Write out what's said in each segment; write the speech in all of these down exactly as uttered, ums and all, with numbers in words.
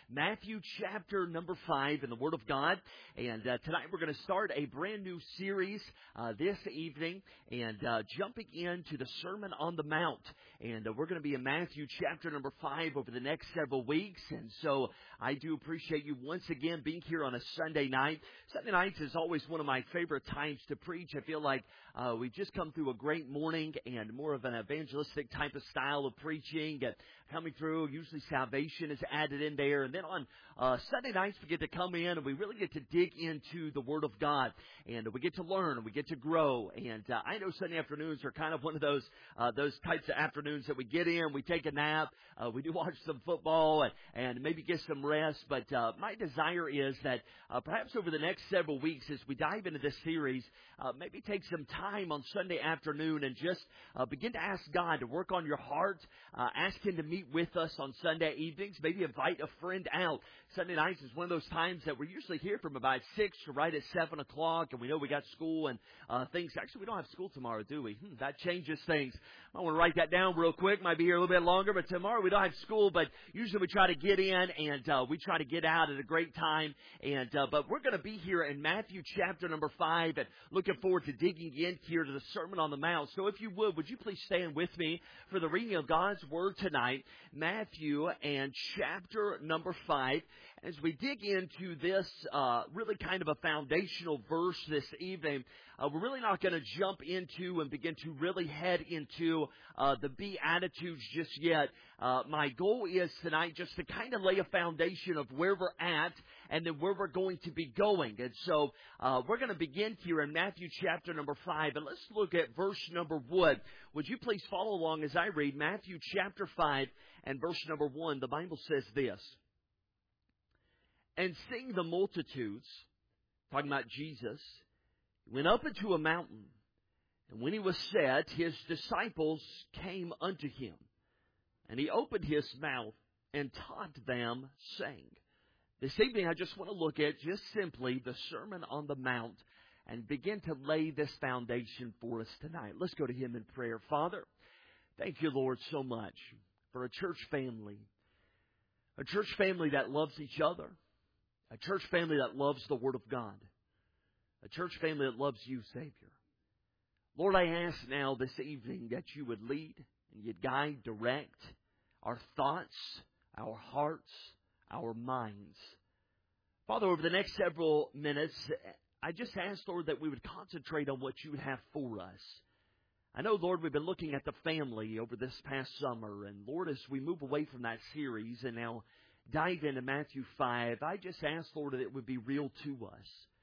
Matthew chapter number five in the Word of God. And uh, tonight we're going to start a brand new series uh, this evening and uh, jumping into the Sermon on the Mount. And uh, we're going to be in Matthew chapter number five over the next several weeks. And so I do appreciate you once again being here on a Sunday night. Sunday nights is always one of my favorite times to preach. I feel like uh, we've just come through a great morning and more of an evangelistic type of style of preaching and coming through. Usually salvation is added in there. And then on uh, Sunday nights we get to come in and we really get to dig into the Word of God. And we get to learn and we get to grow. And uh, I know Sunday afternoons are kind of one of those uh, those types of afternoons that we get in, we take a nap, uh, we do watch some football and, and maybe get some rest. But uh, my desire is that uh, perhaps over the next several weeks as we dive into this series, uh, maybe take some time on Sunday afternoon and just uh, begin to ask God to work on your heart, uh, ask Him to meet with us on Sunday evenings, maybe invite a friend out. Sunday nights is one of those times that we're usually here from about six to right at seven o'clock, and we know we got school and uh, things. Actually, we don't have school tomorrow, do we? Hmm, that changes things. I want to write that down real quick. Might be here a little bit longer, but tomorrow we don't have school, but usually we try to get in and uh, we try to get out at a great time. And uh, but we're going to be here in Matthew chapter number five, and looking forward to digging in here to the Sermon on the Mount. So if you would, would you please stand with me for the reading of God's Word tonight, Matthew and chapter number five. As we dig into this uh, really kind of a foundational verse this evening, uh, we're really not going to jump into and begin to really head into uh, the Beatitudes just yet. Uh, my goal is tonight just to kind of lay a foundation of where we're at and then where we're going to be going. And so uh, we're going to begin here in Matthew chapter number five. And let's look at verse number one. Would you please follow along as I read Matthew chapter five and verse number one? The Bible says this. And seeing the multitudes, talking about Jesus, he went up into a mountain. And when he was set, his disciples came unto him. And he opened his mouth and taught them, saying. This evening I just want to look at just simply the Sermon on the Mount and begin to lay this foundation for us tonight. Let's go to Him in prayer. Father, thank you, Lord, so much for a church family. A church family that loves each other. A church family that loves the Word of God. A church family that loves you, Savior. Lord, I ask now this evening that you would lead and you'd guide, direct our thoughts, our hearts, our minds. Father, over the next several minutes, I just ask, Lord, that we would concentrate on what you would have for us. I know, Lord, we've been looking at the family over this past summer. And, Lord, as we move away from that series and now dive into Matthew five, I just ask, Lord, that it would be real to us.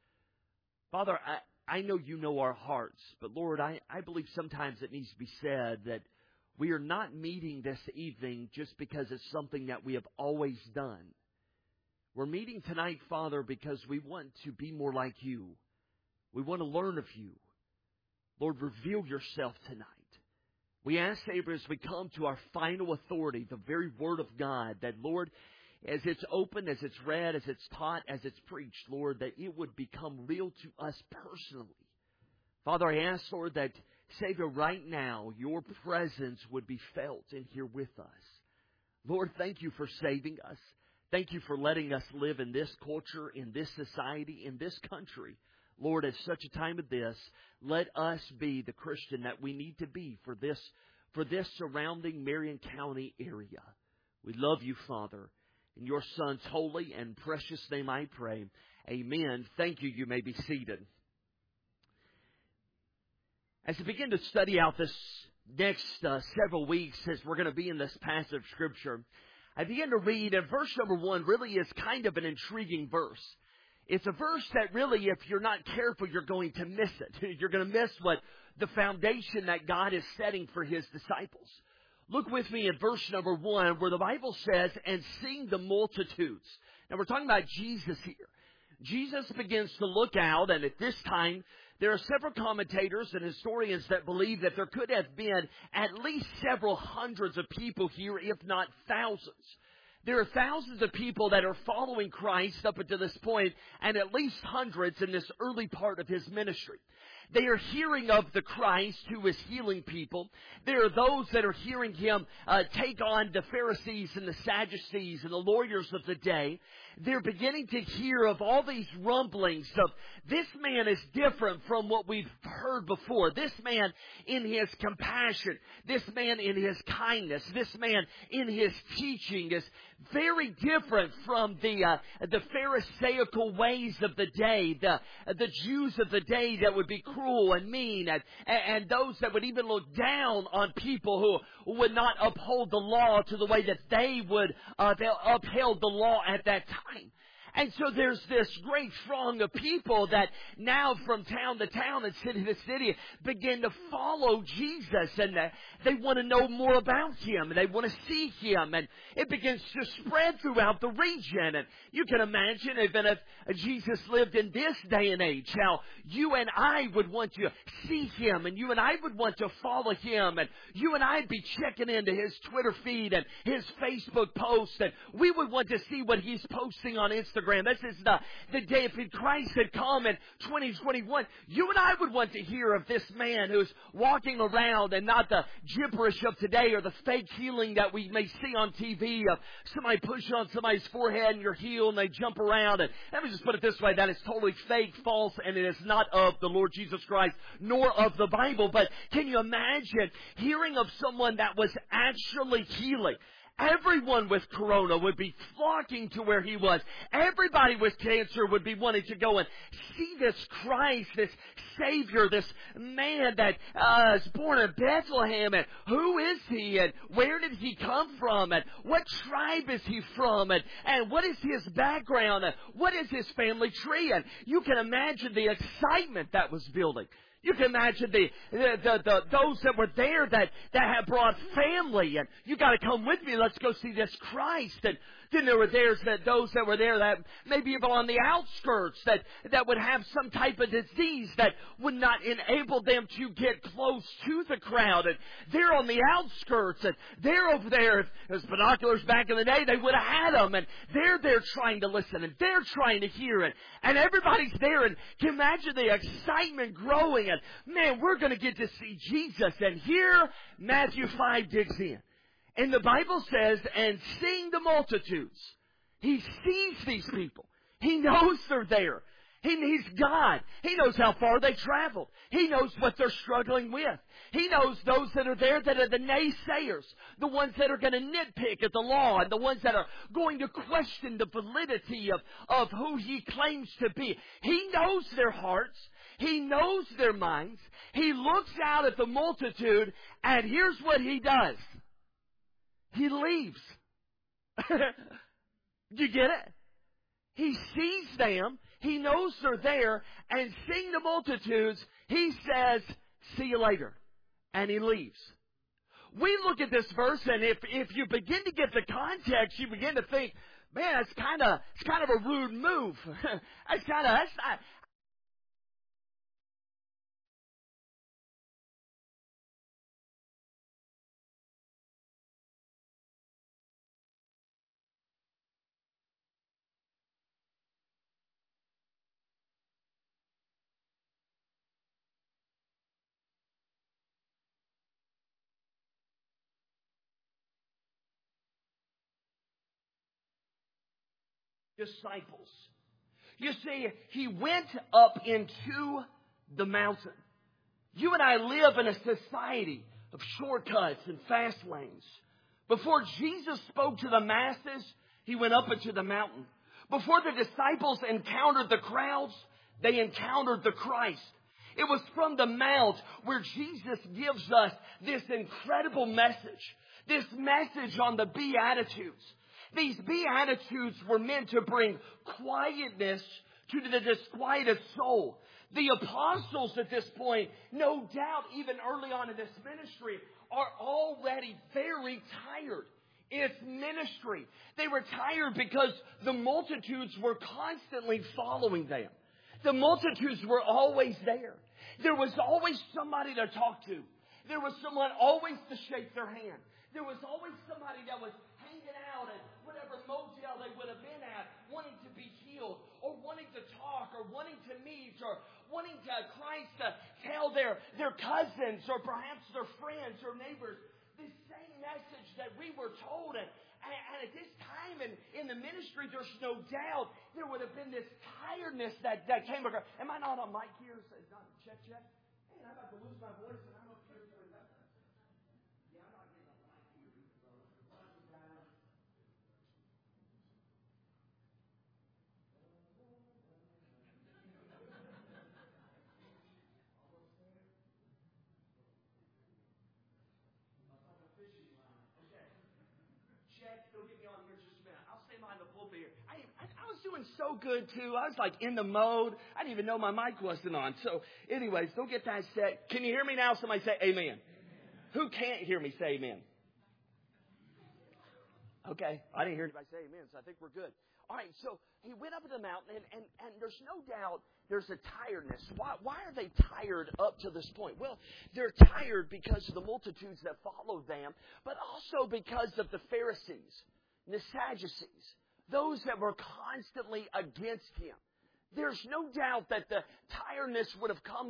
Father, I, I know you know our hearts, but Lord, I, I believe sometimes it needs to be said that we are not meeting this evening just because it's something that we have always done. We're meeting tonight, Father, because we want to be more like you. We want to learn of you. Lord, reveal yourself tonight. We ask, Savior, as we come to our final authority, the very Word of God, that, Lord, as it's opened, as it's read, as it's taught, as it's preached, Lord, that it would become real to us personally. Father, I ask, Lord, that, Savior, right now, your presence would be felt in here with us. Lord, thank you for saving us. Thank you for letting us live in this culture, in this society, in this country. Lord, at such a time as this, let us be the Christian that we need to be for this, for this surrounding Marion County area. We love you, Father. In your Son's holy and precious name I pray. Amen. Thank you. You may be seated. As we begin to study out this next uh, several weeks, as we're going to be in this passage of Scripture, I begin to read, and verse number one really is kind of an intriguing verse. It's a verse that really, if you're not careful, you're going to miss it. You're going to miss what the foundation that God is setting for His disciples. Look with me at verse number one, where the Bible says, and seeing the multitudes. Now, we're talking about Jesus here. Jesus begins to look out, and at this time, there are several commentators and historians that believe that there could have been at least several hundreds of people here, if not thousands. There are thousands of people that are following Christ up until this point, and at least hundreds in this early part of His ministry. They are hearing of the Christ who is healing people. There are those that are hearing Him uh, take on the Pharisees and the Sadducees and the lawyers of the day. They're beginning to hear of all these rumblings of this man is different from what we've heard before. This man in his compassion, this man in his kindness, this man in his teaching is very different from the uh, the Pharisaical ways of the day, the the Jews of the day that would be cruel and mean, and, and those that would even look down on people who would not uphold the law to the way that they would uh, they upheld the law at that time. And so there's this great throng of people that now from town to town and city to city begin to follow Jesus, and they want to know more about Him, and they want to see Him, and it begins to spread throughout the region. And you can imagine, even if Jesus lived in this day and age, how you and I would want to see Him, and you and I would want to follow Him, and you and I'd be checking into His Twitter feed and His Facebook posts, and we would want to see what He's posting on Instagram. This is the, the day if Christ had come in twenty twenty-one. You and I would want to hear of this man who's walking around, and not the gibberish of today or the fake healing that we may see on T V of somebody push on somebody's forehead and you're healed and they jump around. And let me just put it this way, that is totally fake, false, and it is not of the Lord Jesus Christ nor of the Bible. But can you imagine hearing of someone that was actually healing? Everyone with corona would be flocking to where he was. Everybody with cancer would be wanting to go and see this Christ, this Savior, this man that uh, is born in Bethlehem. And who is He? And where did He come from? And what tribe is He from? And, and what is His background? And what is His family tree? And you can imagine the excitement that was building. You can imagine the, the, the, the those that were there that, that had brought family, and you got to come with me. Let's go see this Christ. And then there were there's that those that were there that maybe even on the outskirts that, that would have some type of disease that would not enable them to get close to the crowd. And they're on the outskirts, and they're over there. If it was binoculars back in the day, they would have had them. And they're there trying to listen, and they're trying to hear it. And everybody's there, and can you imagine the excitement growing? And man, we're going to get to see Jesus. And here Matthew five digs in. And the Bible says, and seeing the multitudes, He sees these people. He knows they're there. He, he's God. He knows how far they traveled. He knows what they're struggling with. He knows those that are there that are the naysayers, the ones that are going to nitpick at the law, and the ones that are going to question the validity of, of who He claims to be. He knows their hearts. He knows their minds. He looks out at the multitude, and here's what He does. He leaves. You get it? He sees them. He knows they're there. And seeing the multitudes, He says, see you later. And He leaves. We look at this verse, and if, if you begin to get the context, you begin to think, man, it's kind of it's kind of a rude move. That's kind of that's not. Disciples. You see, He went up into the mountain. You and I live in a society of shortcuts and fast lanes. Before Jesus spoke to the masses, He went up into the mountain. Before the disciples encountered the crowds, they encountered the Christ. It was from the Mount where Jesus gives us this incredible message, this message on the Beatitudes. These Beatitudes were meant to bring quietness to the disquieted soul. The apostles at this point, no doubt even early on in this ministry, are already very tired. It's ministry. They were tired because the multitudes were constantly following them. The multitudes were always there. There was always somebody to talk to. There was someone always to shake their hand. There was always somebody that was hanging out at whatever motel they would have been at, wanting to be healed, or wanting to talk, or wanting to meet, or wanting to Christ to their, their cousins or perhaps their friends or neighbors the same message that we were told. And, and at this time in, in the ministry, there's no doubt there would have been this tiredness that, that came across. Am I not on mic here? Check, check. Hey, I'm about to lose my voice and I'm up here doing nothing. Yeah, I'm not getting a mic here. I was doing so good, too. I was like in the mode. I didn't even know my mic wasn't on. So, anyways, don't get that set. Can you hear me now? Somebody say amen. Amen. Who can't hear me say amen? Okay. I didn't hear anybody say amen, so I think we're good. All right, so he went up to the mountain, and, and, and there's no doubt there's a tiredness. Why, why are they tired up to this point? Well, they're tired because of the multitudes that followed them, but also because of the Pharisees, the Sadducees, those that were constantly against him. There's no doubt that the tiredness would have come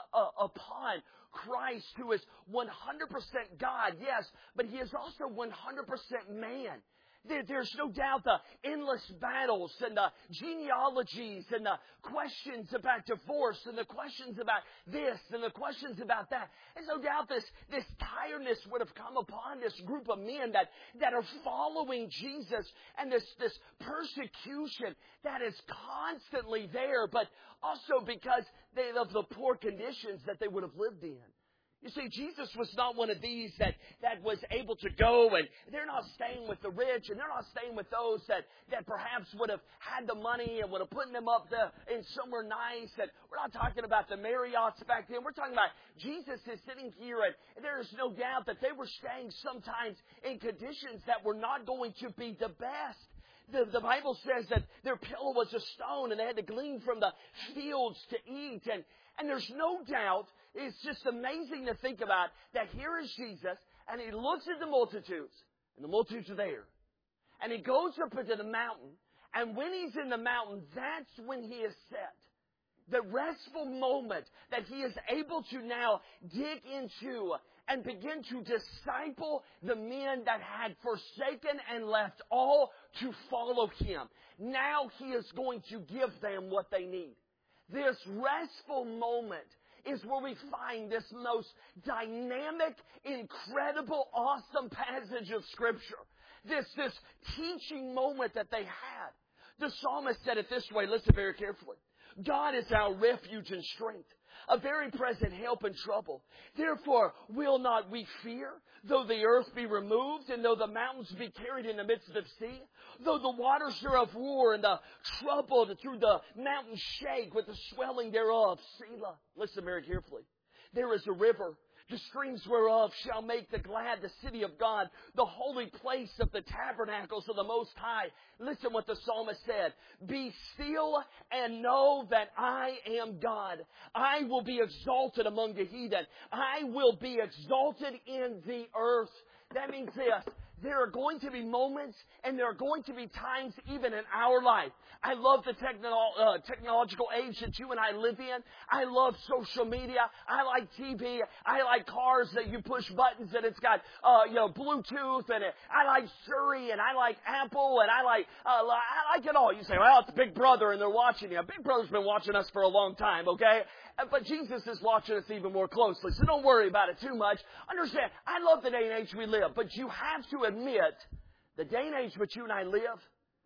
upon Christ, who is one hundred percent God, yes, but He is also one hundred percent man. There's no doubt the endless battles and the genealogies and the questions about divorce and the questions about this and the questions about that. There's no doubt this, this tiredness would have come upon this group of men that, that are following Jesus, and this, this persecution that is constantly there, but also because they, of the poor conditions that they would have lived in. You see, Jesus was not one of these that, that was able to go, and they're not staying with the rich, and they're not staying with those that, that perhaps would have had the money and would have put them up the, in somewhere nice. And we're not talking about the Marriotts back then. We're talking about Jesus is sitting here, and there is no doubt that they were staying sometimes in conditions that were not going to be the best. The, the Bible says that their pillow was a stone, and they had to glean from the fields to eat. And, and there's no doubt, it's just amazing to think about that here is Jesus, and He looks at the multitudes, and the multitudes are there. And He goes up into the mountain, and when He's in the mountain, that's when He is set. The restful moment that He is able to now dig into and begin to disciple the men that had forsaken and left all to follow Him. Now He is going to give them what they need. This restful moment is where we find this most dynamic, incredible, awesome passage of Scripture. This, this teaching moment that they had. The psalmist said it this way. Listen very carefully. God is our refuge and strength, a very present help in trouble. Therefore will not we fear, though the earth be removed, and though the mountains be carried in the midst of the sea, though the waters thereof roar, and the troubled through the mountains shake with the swelling thereof. Selah. Listen very carefully. There is a river, the streams whereof shall make the glad the city of God, the holy place of the tabernacles of the Most High. Listen what the psalmist said. Be still and know that I am God. I will be exalted among the heathen. I will be exalted in the earth. That means this. There are going to be moments and there are going to be times even in our life. I love the technolo- uh, technological age that you and I live in. I love social media. I like T V. I like cars that you push buttons and it's got, uh, you know, Bluetooth, and it, I like Siri, and I like Apple, and I like, uh, I like it all. You say, well, it's Big Brother and they're watching you. Big Brother's been watching us for a long time, okay? But Jesus is watching us even more closely, so don't worry about it too much. Understand, I love the day and age we live, but you have to admit, the day and age which you and I live,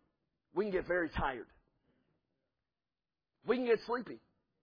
we can get very tired. We can get sleepy.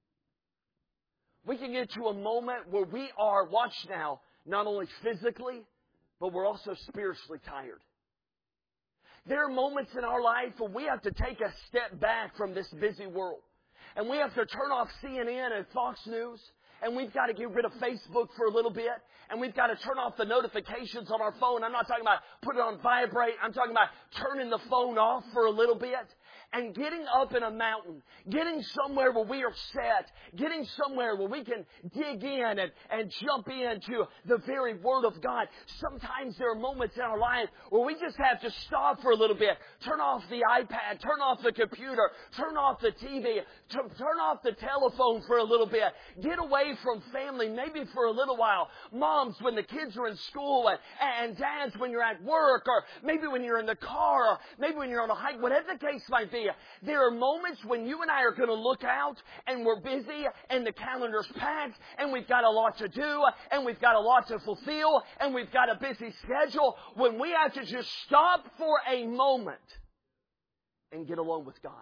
We can get to a moment where we are, watch now, not only physically, but we're also spiritually tired. There are moments in our life where we have to take a step back from this busy world. And we have to turn off C N N and Fox News. And we've got to get rid of Facebook for a little bit. And we've got to turn off the notifications on our phone. I'm not talking about put it on vibrate. I'm talking about turning the phone off for a little bit. and getting up in a mountain, getting somewhere where we are set, getting somewhere where we can dig in and, and jump into the very Word of God. Sometimes there are moments in our life where we just have to stop for a little bit, turn off the iPad, turn off the computer, turn off the T V, turn off the telephone for a little bit, get away from family, maybe for a little while. Moms, when the kids are in school, and, and dads, when you're at work, or maybe when you're in the car, or maybe when you're on a hike, whatever the case might be, there are moments when you and I are going to look out and we're busy and the calendar's packed and we've got a lot to do and we've got a lot to fulfill and we've got a busy schedule, when we have to just stop for a moment and get alone with God.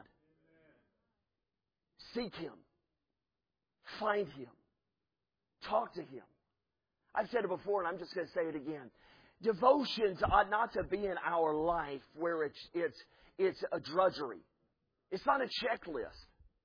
Seek Him. Find Him. Talk to Him. I've said it before and I'm just going to say it again. Devotions ought not to be in our life where it's, it's, it's a drudgery. It's not a checklist.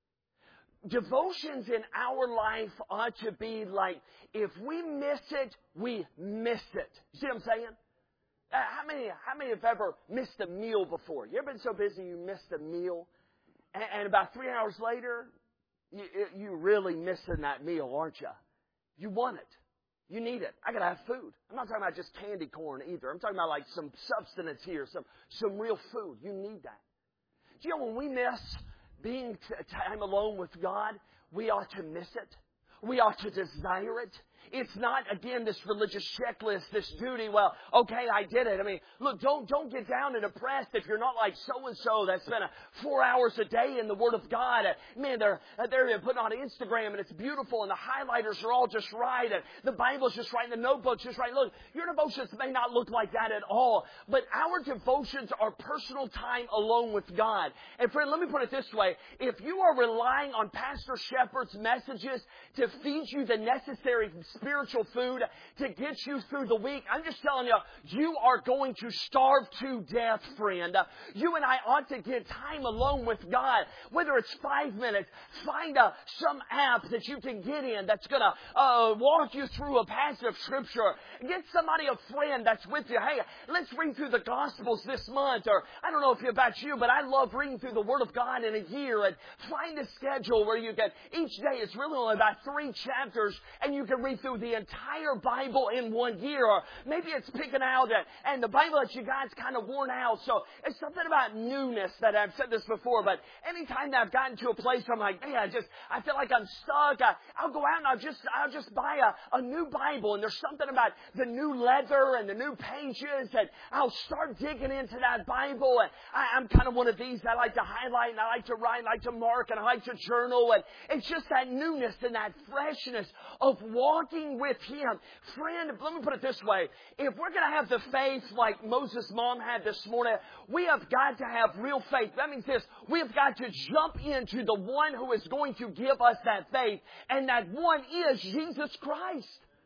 Devotions in our life ought to be like, if we miss it, we miss it. You see what I'm saying? Uh, how many, how many have ever missed a meal before? You ever been so busy you missed a meal? And, and about three hours later, you, you really missing that meal, aren't you? You want it. You need it. I got to have food. I'm not talking about just candy corn either. I'm talking about like some substance here, some, some real food. You need that. Do you know when we miss being t- time alone with God, we ought to miss it. We ought to desire it. It's not, again, this religious checklist, this duty. Well, okay, I did it. I mean, look, don't don't get down and depressed if you're not like so-and-so that spent four hours a day in the Word of God. And, man, they're, they're putting on Instagram, and it's beautiful, and the highlighters are all just right, and the Bible's just right, and the notebook's just right. Look, your devotions may not look like that at all, but our devotions are personal time alone with God. And friend, let me put it this way. If you are relying on Pastor Shepherd's messages to feed you the necessary spiritual food to get you through the week, I'm just telling you, you are going to starve to death, friend. You and I ought to get time alone with God, whether it's five minutes. Find a, some app that you can get in that's going to uh, walk you through a passage of Scripture. Get somebody, a friend that's with you. Hey, let's read through the Gospels this month. Or I don't know if it's about you, but I love reading through the Word of God in a year. And find a schedule where you can, each day it's really only about three chapters, and you can read through the entire Bible in one year. Or maybe it's picking out and, and the Bible that you got's kind of worn out. So it's something about newness that I've said this before, but anytime that I've gotten to a place where I'm like, man, I just, I feel like I'm stuck, I, I'll go out and I'll just, I'll just buy a, a new Bible, and there's something about the new leather and the new pages, and I'll start digging into that Bible. And I, I'm kind of one of these. I like to highlight, and I like to write, and I like to mark, and I like to journal, and it's just that newness and that freshness of walking with Him. Friend, let me put it this way. If we're going to have the faith like Moses' mom had this morning, we have got to have real faith. That means this. We have got to jump into the one who is going to give us that faith. And that one is Jesus Christ.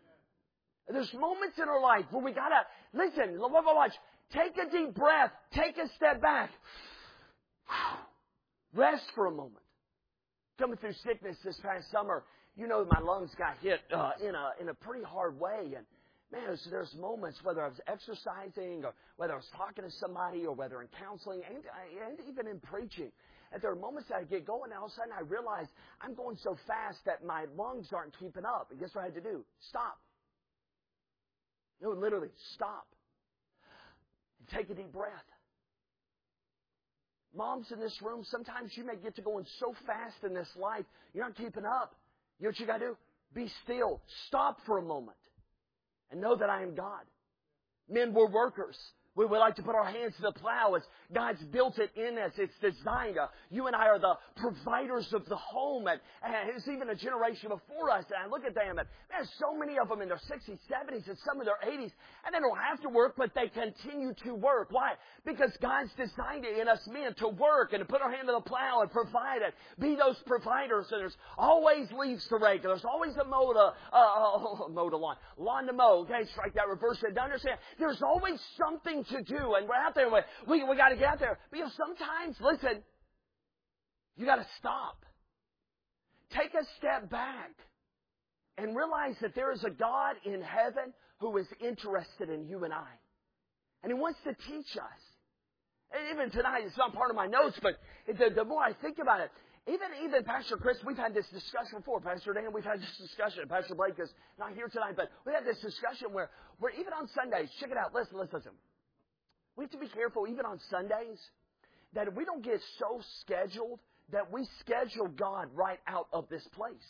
There's moments in our life where we got to, listen, watch, take a deep breath, take a step back, rest for a moment. Coming through sickness this past summer, you know, my lungs got hit uh, in a in a pretty hard way. And, man, there's, there's moments, whether I was exercising or whether I was talking to somebody or whether in counseling and, and even in preaching, and there are moments that I get going, and all of a sudden I realize I'm going so fast that my lungs aren't keeping up. And guess what I had to do? Stop. No, literally, stop. And take a deep breath. Moms in this room, sometimes you may get to going so fast in this life, you're not keeping up. You know what you got to do? Be still. Stop for a moment. And know that I am God. Men, we're workers. We, we like to put our hands to the plow. It's, God's built it in us. It's designed. Uh, you and I are the providers of the home. And, and there's even a generation before us. And I look at them, and there's so many of them in their sixties, seventies, and some in their eighties. And they don't have to work, but they continue to work. Why? Because God's designed it in us men to work and to put our hand to the plow and provide it. Be those providers. And there's always leaves to rake. There's always a mow to, uh, uh, mow to lawn. Lawn to mow. Okay, strike that, reverse it. Understand? There's always something to do, and we're out there, we, we, we got to get out there. But you know, sometimes, listen, you got to stop. Take a step back and realize that there is a God in heaven who is interested in you and I. And He wants to teach us. even tonight, it's not part of my notes, but the, the more I think about it, even, even Pastor Chris, we've had this discussion before. Pastor Dan, we've had this discussion. Pastor Blake is not here tonight, but we had this discussion where, where even on Sundays, check it out, listen, listen, listen. We have to be careful, even on Sundays, that we don't get so scheduled that we schedule God right out of this place.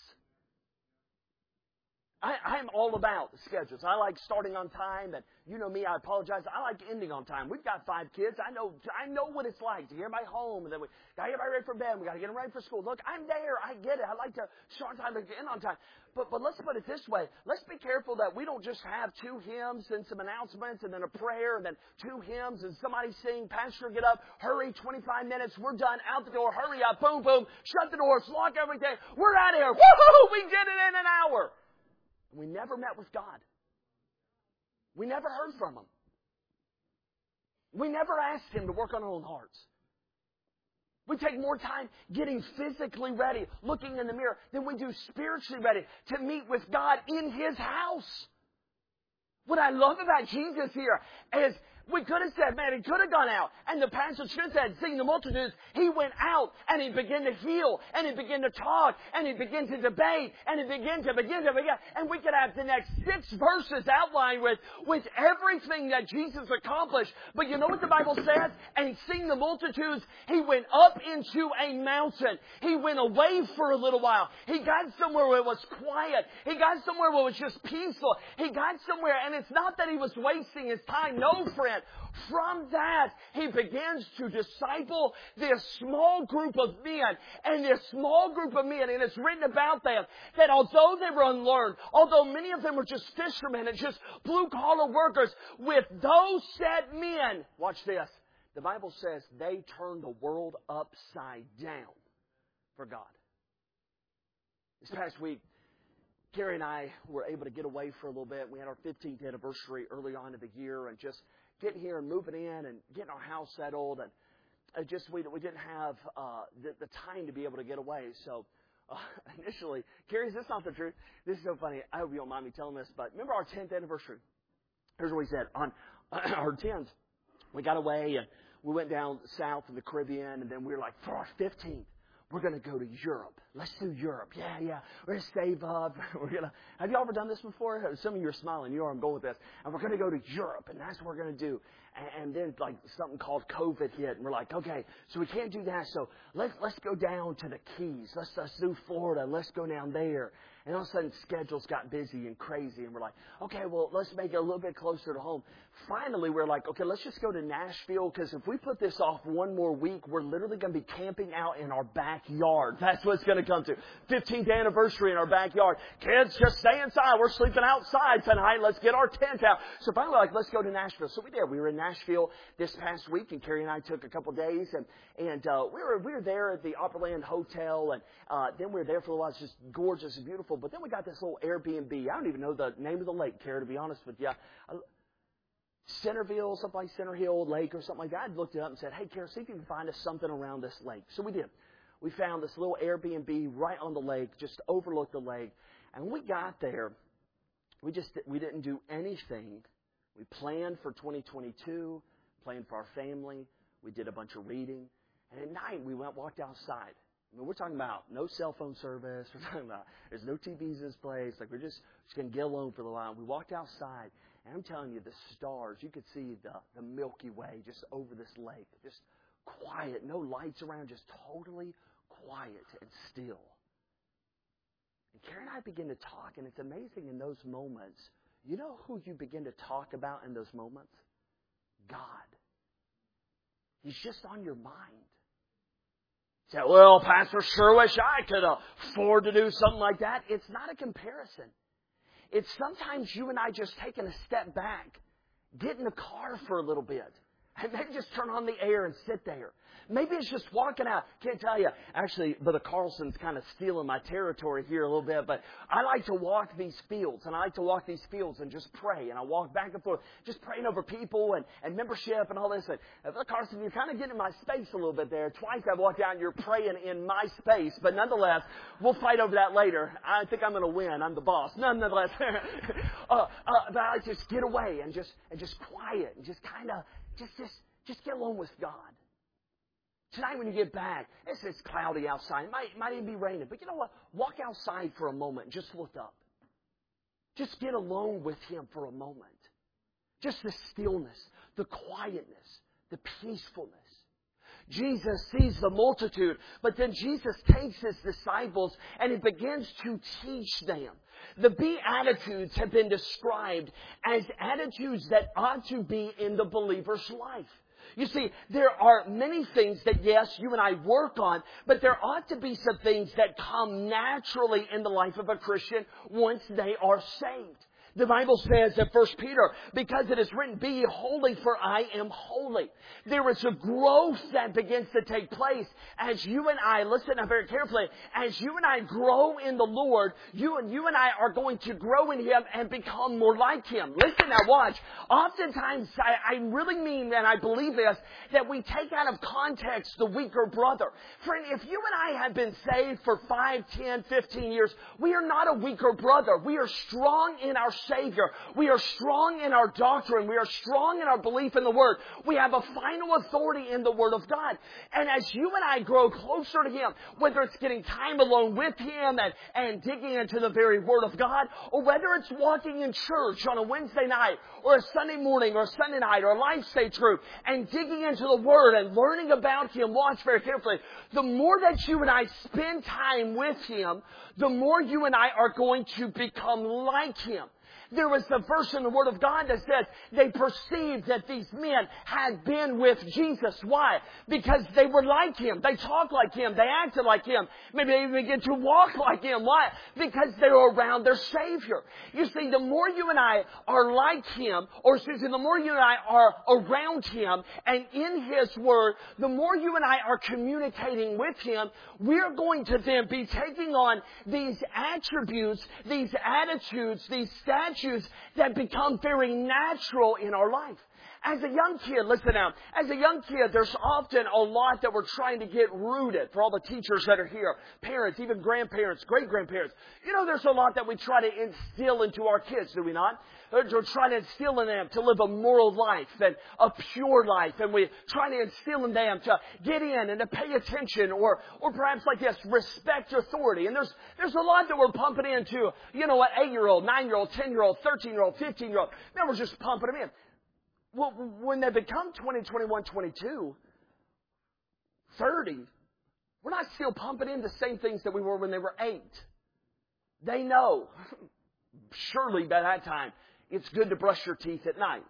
I, I'm all about schedules. I like starting on time, and you know me, I apologize. I like ending on time. We've got five kids. I know I know what it's like to get everybody home, and then we got to get everybody ready for bed. We got to get them ready for school. Look, I'm there. I get it. I like to start on time and end on time. But but let's put it this way. Let's be careful that we don't just have two hymns and some announcements and then a prayer and then two hymns and somebody sing, Pastor, get up, hurry, twenty-five minutes, we're done, out the door, hurry up, boom, boom, shut the doors, lock everything, we're out of here. Woohoo! We did it in an hour. We never met with God. We never heard from Him. We never asked Him to work on our own hearts. We take more time getting physically ready, looking in the mirror, than we do spiritually ready to meet with God in His house. What I love about Jesus here is we could have said, man, he could have gone out. And the passage should have said, seeing the multitudes, he went out and he began to heal and he began to talk and he began to debate and he began to begin to begin. And we could have the next six verses outlined with, with everything that Jesus accomplished. But you know what the Bible says? And seeing the multitudes, he went up into a mountain. He went away for a little while. He got somewhere where it was quiet. He got somewhere where it was just peaceful. He got somewhere, and it's not that he was wasting his time. No, friend. From that, he begins to disciple this small group of men. And this small group of men, and it's written about them, that although they were unlearned, although many of them were just fishermen and just blue-collar workers, with those set men, watch this, the Bible says they turned the world upside down for God. This past week, Carrie and I were able to get away for a little bit. We had our fifteenth anniversary early on in the year, and just getting here and moving in and getting our house settled, and uh, just we we didn't have uh, the, the time to be able to get away. So uh, initially, Carrie, is this not the truth? This is so funny. I hope you don't mind me telling this, but remember our tenth anniversary? Here's what we said. On our tenth, we got away and we went down south in the Caribbean, and then we were like, for our fifteenth, we're going to go to Europe. Let's do Europe. Yeah, yeah. We're going to save up. We're going to. Have you ever done this before? Some of you are smiling. You know where I'm going with this. And we're going to go to Europe, and that's what we're going to do. And, and then like something called COVID hit, and we're like, okay, so we can't do that. So let's let's go down to the Keys. Let's let's do Florida. Let's go down there. And all of a sudden, schedules got busy and crazy, and we're like, okay, well, let's make it a little bit closer to home. Finally, we're like, okay, let's just go to Nashville, because if we put this off one more week, we're literally going to be camping out in our backyard. That's what it's going to come to. fifteenth anniversary in our backyard. Kids, just stay inside. We're sleeping outside tonight. Let's get our tent out. So finally, like, let's go to Nashville. So we did. We were in Nashville this past week, and Carrie and I took a couple of days, and and uh, we were we were there at the Opryland Hotel, and uh, then we were there for a while. It's just gorgeous and beautiful. But then we got this little Airbnb. I don't even know the name of the lake, Carrie, to be honest with you. Uh, Centerville, something like Center Hill Lake or something like that. I looked it up and said, hey, Carrie, see if you can find us something around this lake. So we did. We found this little Airbnb right on the lake, just overlooked the lake. And when we got there, we just we didn't do anything. We planned for twenty twenty-two, planned for our family. We did a bunch of reading. And at night, we went walked outside. I mean, we're talking about no cell phone service. We're talking about there's no T Vs in this place. Like, we're just, just going to get alone for a while. We walked outside, and I'm telling you, the stars, you could see the, the Milky Way just over this lake. Just quiet, no lights around, just totally quiet and still. And Carrie and I begin to talk, and it's amazing in those moments. You know who you begin to talk about in those moments? God. He's just on your mind. Say, well, Pastor, sure wish I could afford to do something like that. It's not a comparison. It's sometimes you and I just taking a step back, get in the car for a little bit, and maybe just turn on the air and sit there. Maybe it's just walking out. Can't tell you. Actually, Brother Carlson's kind of stealing my territory here a little bit, but I like to walk these fields, and I like to walk these fields and just pray, and I walk back and forth, just praying over people and, and membership and all this. And Brother Carlson, you're kind of getting in my space a little bit there. Twice I've walked out and you're praying in my space, but nonetheless, we'll fight over that later. I think I'm going to win. I'm the boss. Nonetheless, uh, uh, but I like to just get away and just and just quiet and just kind of just just. Just get alone with God. Tonight when you get back, it's, it's cloudy outside. It might, it might even be raining. But you know what? Walk outside for a moment and just look up. Just get alone with Him for a moment. Just the stillness, the quietness, the peacefulness. Jesus sees the multitude, but then Jesus takes His disciples and He begins to teach them. The Beatitudes have been described as attitudes that ought to be in the believer's life. You see, there are many things that, yes, you and I work on, but there ought to be some things that come naturally in the life of a Christian once they are saved. The Bible says in First Peter, because it is written, be ye holy, for I am holy. There is a growth that begins to take place as you and I, listen now very carefully, as you and I grow in the Lord, you and you and I are going to grow in Him and become more like Him. Listen now, watch. Oftentimes, I, I really mean, and I believe this, that we take out of context the weaker brother. Friend, if you and I have been saved for five, ten, fifteen years, we are not a weaker brother. We are strong in our Savior. We are strong in our doctrine. We are strong in our belief in the Word. We have a final authority in the Word of God. And as you and I grow closer to Him, whether it's getting time alone with Him and, and digging into the very Word of God, or whether it's walking in church on a Wednesday night, or a Sunday morning, or a Sunday night, or a life stage group, and digging into the Word and learning about Him, watch very carefully, the more that you and I spend time with Him, the more you and I are going to become like Him. There was a verse in the Word of God that says they perceived that these men had been with Jesus. Why? Because they were like Him. They talked like Him. They acted like Him. Maybe they even began to walk like Him. Why? Because they were around their Savior. You see, the more you and I are like Him, or excuse me, the more you and I are around Him and in His Word, the more you and I are communicating with Him, we're going to then be taking on these attributes, these attitudes, these statutes, that become very natural in our life. As a young kid, listen now, as a young kid, there's often a lot that we're trying to get rooted for all the teachers that are here, parents, even grandparents, great-grandparents. You know, there's a lot that we try to instill into our kids, do we not? We're trying to instill in them to live a moral life and a pure life. And we try to instill in them to get in and to pay attention, or or perhaps like this, respect authority. And there's there's a lot that we're pumping into, you know, an eight-year-old, nine-year-old, ten-year-old, thirteen-year-old, fifteen-year-old. Now we're just pumping them in. Well, when they become twenty, twenty-one, twenty-two, thirty, we're not still pumping in the same things that we were when they were eight. They know, surely by that time, it's good to brush your teeth at night.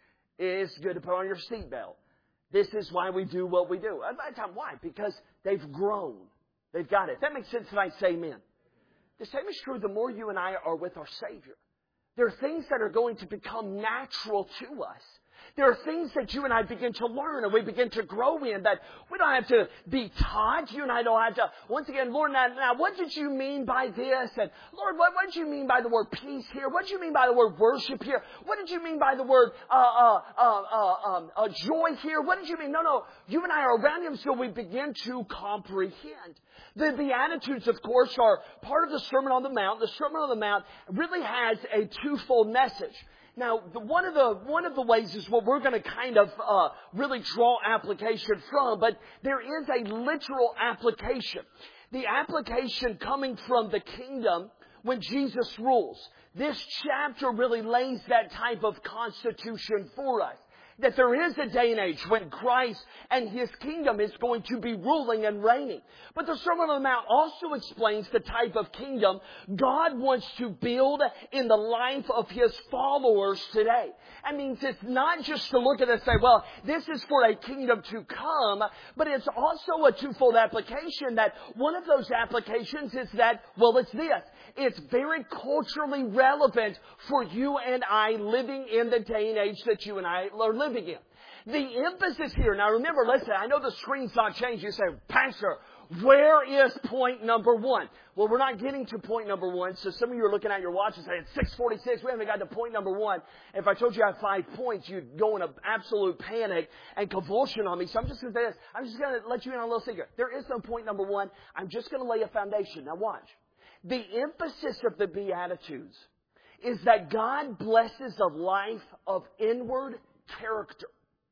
It's good to put on your seatbelt. This is why we do what we do. At that time, why? Because they've grown. They've got it. If that makes sense tonight, say amen. The same is true the more you and I are with our Savior. There are things that are going to become natural to us. There are things that you and I begin to learn and we begin to grow in that we don't have to be taught. You and I don't have to, once again, Lord, now, now what did you mean by this? And Lord, what, what did you mean by the word peace here? What did you mean by the word worship here? What did you mean by the word uh, uh, uh, uh, um, uh, joy here? What did you mean? No, no. You and I are around Him, so we begin to comprehend. The Beatitudes, of course, are part of the Sermon on the Mount. The Sermon on the Mount really has a twofold message. Now, the, one of the one of the ways is what we're going to kind of uh, really draw application from, but there is a literal application. The application coming from the kingdom when Jesus rules. This chapter really lays that type of constitution for us. That there is a day and age when Christ and His kingdom is going to be ruling and reigning. But the Sermon on the Mount also explains the type of kingdom God wants to build in the life of His followers today. That means it's not just to look at it and say, well, this is for a kingdom to come, but it's also a twofold application that one of those applications is that, well, it's this. It's very culturally relevant for you and I living in the day and age that you and I are living in. The emphasis here, now remember, listen, I know the screen's not changing. You say, Pastor, where is point number one? Well, we're not getting to point number one. So some of you are looking at your watch and saying, it's six forty-six, we haven't got to point number one. If I told you I have five points, you'd go into absolute panic and convulsion on me. So I'm just going to say this. I'm just going to let you in on a little secret. There is no point number one. I'm just going to lay a foundation. Now watch. The emphasis of the Beatitudes is that God blesses a life of inward character.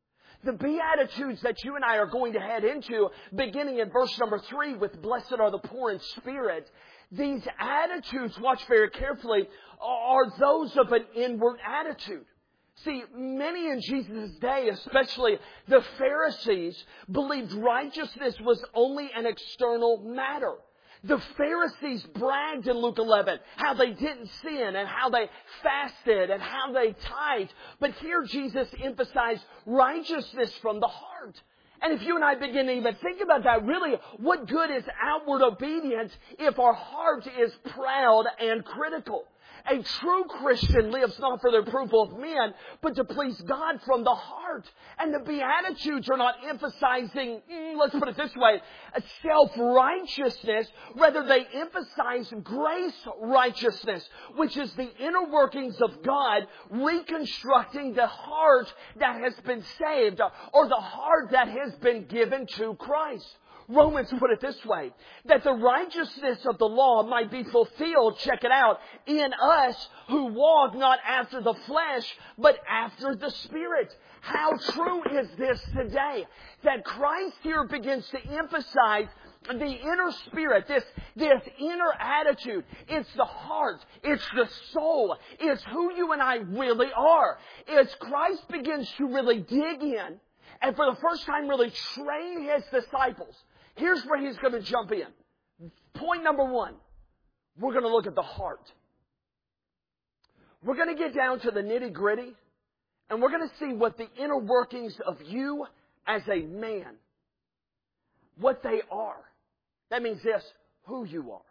The Beatitudes that you and I are going to head into, beginning in verse number three with blessed are the poor in spirit, these attitudes, watch very carefully, are those of an inward attitude. See, many in Jesus' day, especially the Pharisees, believed righteousness was only an external matter. The Pharisees bragged in Luke eleven how they didn't sin and how they fasted and how they tithed. But here Jesus emphasized righteousness from the heart. And if you and I begin to even think about that, really, what good is outward obedience if our heart is proud and critical? A true Christian lives not for the approval of men, but to please God from the heart. And the Beatitudes are not emphasizing, mm, let's put it this way, self-righteousness. Rather, they emphasize grace righteousness, which is the inner workings of God reconstructing the heart that has been saved, or the heart that has been given to Christ. Romans put it this way, that the righteousness of the law might be fulfilled, check it out, in us who walk not after the flesh, but after the Spirit. How true is this today? That Christ here begins to emphasize the inner spirit, this, this inner attitude. It's the heart. It's the soul. It's who you and I really are. As Christ begins to really dig in, and for the first time really train His disciples, here's where He's going to jump in. Point number one, we're going to look at the heart. We're going to get down to the nitty gritty, and we're going to see what the inner workings of you as a man, what they are. That means this, who you are.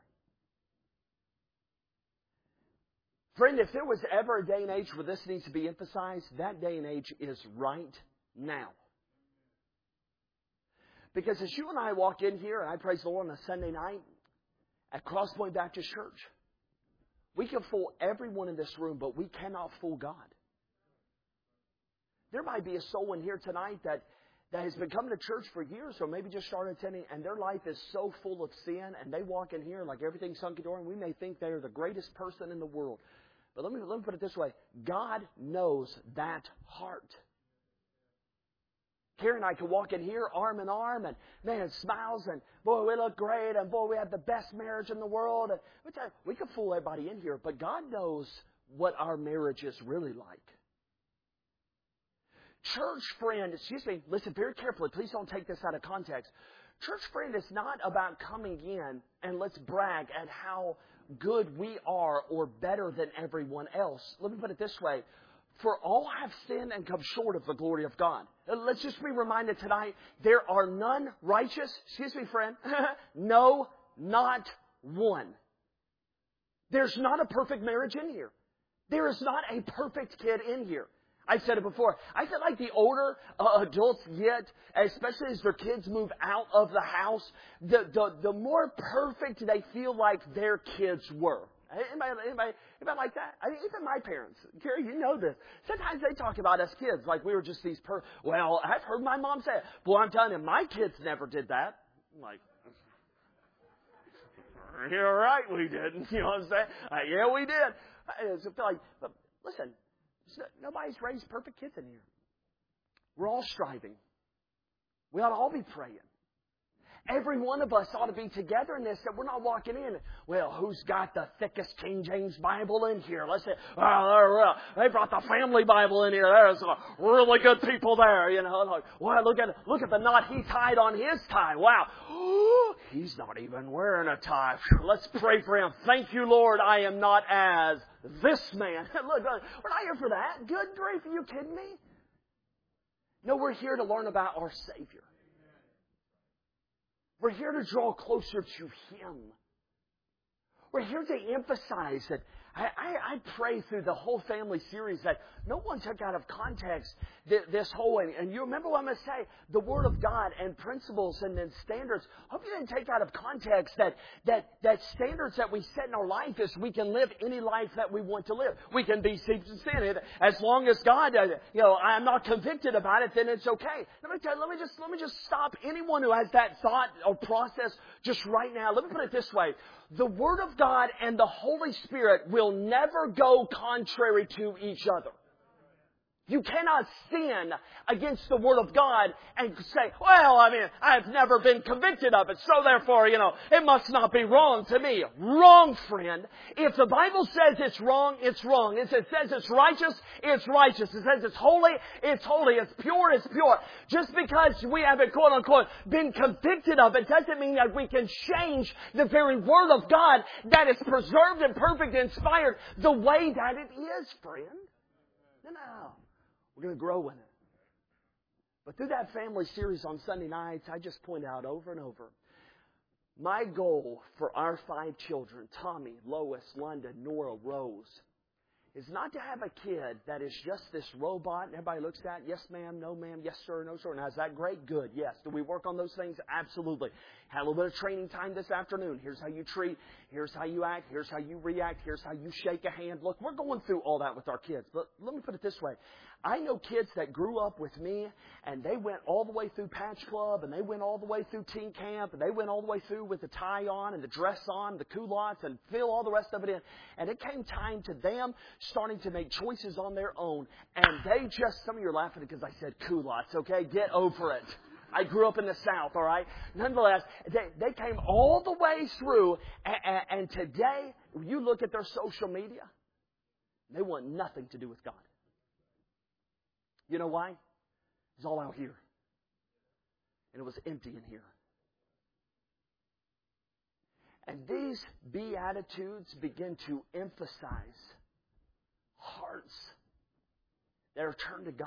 Friend, if there was ever a day and age where this needs to be emphasized, that day and age is right now. Because as you and I walk in here, and I praise the Lord on a Sunday night at Crosspoint Baptist Church, we can fool everyone in this room, but we cannot fool God. There might be a soul in here tonight that, that has been coming to church for years, or maybe just started attending, and their life is so full of sin, and they walk in here like everything's hunky dory, and we may think they're the greatest person in the world. But let me, let me put it this way. God knows that heart. Karen and I could walk in here arm in arm, and man, smiles, and boy, we look great, and boy, we have the best marriage in the world. And we, tell you, we could fool everybody in here, but God knows what our marriage is really like. Church friend, excuse me, listen very carefully. Please don't take this out of context. Church friend is not about coming in and let's brag at how good we are or better than everyone else. Let me put it this way. For all have sinned and come short of the glory of God. Let's just be reminded tonight, there are none righteous. Excuse me, friend. No, not one. There's not a perfect marriage in here. There is not a perfect kid in here. I've said it before. I feel like the older uh, adults get, especially as their kids move out of the house, the, the, the more perfect they feel like their kids were. Anybody, anybody, anybody like that? I mean, even my parents. Gary, you know this. Sometimes they talk about us kids like we were just these per... Well, I've heard my mom say it. Boy, I'm telling you, my kids never did that. I'm like, you're right, we didn't. You know what I'm saying? Uh, yeah, we did. I feel like, but listen, nobody's raised perfect kids in here. We're all striving. We ought to all be praying. Every one of us ought to be together in this, that we're not walking in. Well, who's got the thickest King James Bible in here? Let's say, oh, they brought the Family Bible in here. There's really good people there. You know, like, well, look at look at the knot he tied on his tie. Wow, ooh, he's not even wearing a tie. Let's pray for him. Thank you, Lord. I am not as this man. Look, we're not here for that. Good grief, are you kidding me? No, we're here to learn about our Savior. We're here to draw closer to Him. We're here to emphasize that I, I, I pray through the whole family series that no one took out of context this, this whole, and, and you remember what I'm going to say, the Word of God and principles and then standards. Hope you didn't take out of context that, that, that standards that we set in our life is we can live any life that we want to live. We can be steeped in sin. As long as God, uh, you know, I'm not convicted about it, then it's okay. Let me tell you, let me just, let me just stop anyone who has that thought or process just right now. Let me put it this way. The Word of God and the Holy Spirit will never go contrary to each other. You cannot sin against the Word of God and say, well, I mean, I've never been convicted of it, so therefore, you know, it must not be wrong to me. Wrong, friend. If the Bible says it's wrong, it's wrong. If it says it's righteous, it's righteous. It says it's holy, it's holy. It's pure, it's pure. Just because we haven't, quote unquote, been convicted of it doesn't mean that we can change the very Word of God that is preserved and perfect and inspired the way that it is, friend. No, no. We're going to grow in it. But through that family series on Sunday nights, I just point out over and over, my goal for our five children, Tommy, Lois, London, Nora, Rose, is not to have a kid that is just this robot and everybody looks at, yes ma'am, no ma'am, yes sir, no sir. Now is that great? Good, yes. Do we work on those things? Absolutely. Had a little bit of training time this afternoon. Here's how you treat, here's how you act, here's how you react, here's how you shake a hand. Look, we're going through all that with our kids. But let me put it this way. I know kids that grew up with me and they went all the way through Patch Club and they went all the way through teen camp and they went all the way through with the tie on and the dress on, the culottes and fill all the rest of it in. And it came time to them starting to make choices on their own. And they just, some of you are laughing because I said culottes, okay? Get over it. I grew up in the South, all right? Nonetheless, they, they came all the way through and, and today, you look at their social media, they want nothing to do with God. You know why? It's all out here. And it was empty in here. And these Beatitudes begin to emphasize hearts that are turned to God.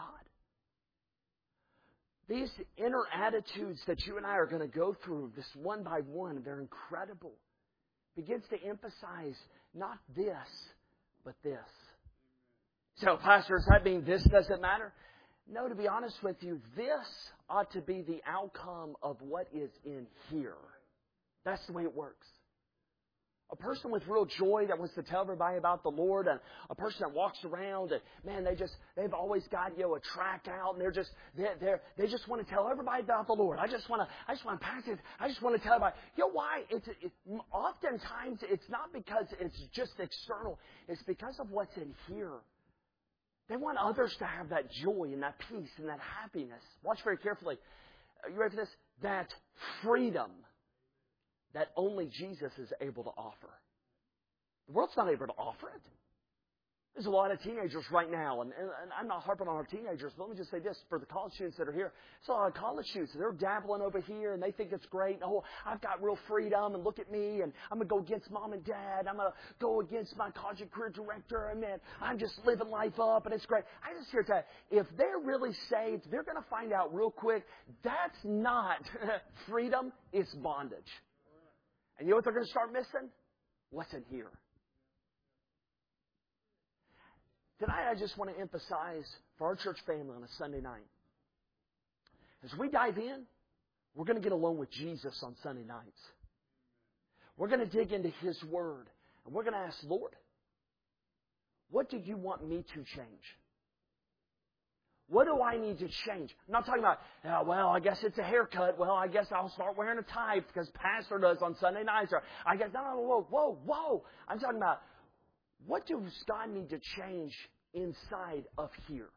These inner attitudes that you and I are going to go through, this one by one, they're incredible. Begins to emphasize not this, but this. So, Pastor, does that mean this doesn't matter? No, to be honest with you, this ought to be the outcome of what is in here. That's the way it works. A person with real joy that wants to tell everybody about the Lord, and a person that walks around and, man, they just, they've always got, you know, a tract out and they're just, they're, they're, they just want to tell everybody about the Lord. I just want to, I just want to pass it. I just want to tell everybody. You know why? It's, it, oftentimes it's not because it's just external. It's because of what's in here. They want others to have that joy and that peace and that happiness. Watch very carefully. Are you ready for this? That freedom that only Jesus is able to offer. The world's not able to offer it. There's a lot of teenagers right now, and, and, and I'm not harping on our teenagers, but let me just say this, for the college students that are here, there's a lot of college students, they're dabbling over here, and they think it's great. Oh, I've got real freedom, and look at me, and I'm going to go against mom and dad. I'm going to go against my college and career director, and man, I'm just living life up, and it's great. I just hear that if they're really saved, they're going to find out real quick, that's not freedom, it's bondage. And you know what they're going to start missing? What's in here? Tonight I just want to emphasize for our church family on a Sunday night. As we dive in, we're going to get alone with Jesus on Sunday nights. We're going to dig into His Word. And we're going to ask, Lord, what do you want me to change? What do I need to change? I'm not talking about, oh, well, I guess it's a haircut. Well, I guess I'll start wearing a tie because Pastor does on Sunday nights. Or I guess, no, no, whoa, whoa, whoa. I'm talking about, what does God need to change inside of here?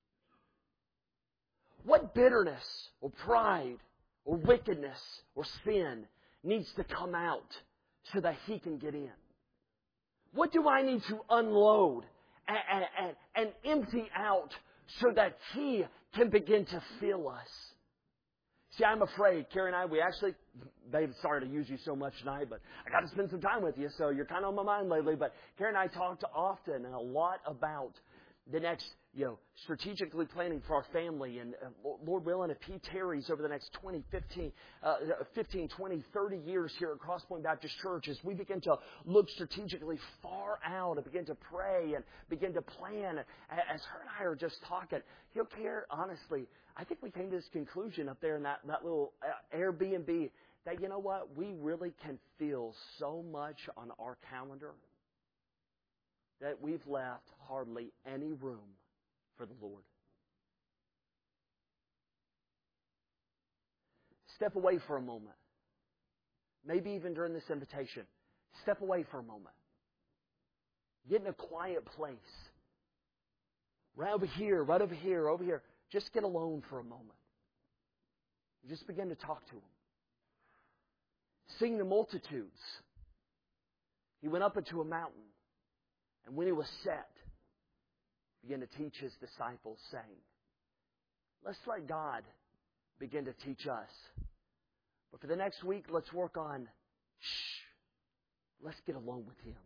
What bitterness or pride or wickedness or sin needs to come out so that He can get in? What do I need to unload and, and, and empty out so that He can begin to fill us? See, I'm afraid, Carrie and I, we actually, babe, sorry to use you so much tonight, but I got to spend some time with you, so you're kind of on my mind lately. But Carrie and I talked often and a lot about the next, you know, strategically planning for our family. And uh, Lord willing, if He tarries over the next twenty, fifteen, uh, fifteen, twenty, thirty years here at Crosspoint Baptist Church, as we begin to look strategically far out and begin to pray and begin to plan. As her and I are just talking, you know, Carrie, honestly, I think we came to this conclusion up there in that, that little Airbnb that, you know what, we really can feel so much on our calendar that we've left hardly any room for the Lord. Step away for a moment. Maybe even during this invitation. Step away for a moment. Get in a quiet place. Right over here, right over here, over here. Just get alone for a moment. Just begin to talk to Him. Seeing the multitudes, He went up into a mountain, and when He was set, He began to teach His disciples, saying, let's let God begin to teach us. But for the next week, let's work on, shh, let's get alone with Him.